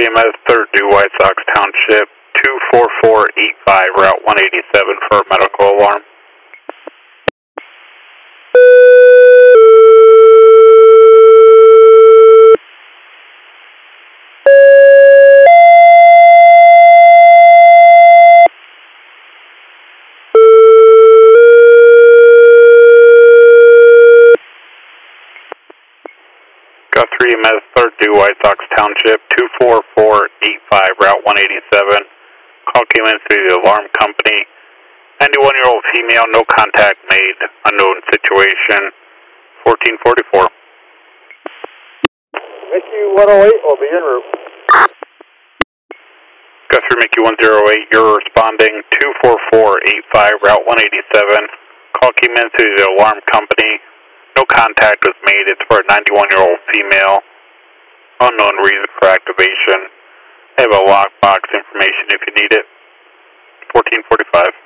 EMS 3rd due White Sox Township 24485 Route 187 for a medical alarm. Guthrie EMS 3rd due White Sox Township 24485 Route 187. Call came in through the alarm company. 91-year-old female, no contact made, unknown situation, 1444. Mickey 108 will be en route. Guthrie Mickey 108, you're responding 24485 Route 187. Call came in through the alarm company. No contact was made. It's for a 91-year-old female. Unknown reason for activation. I have a lockbox information if you need it. 1445.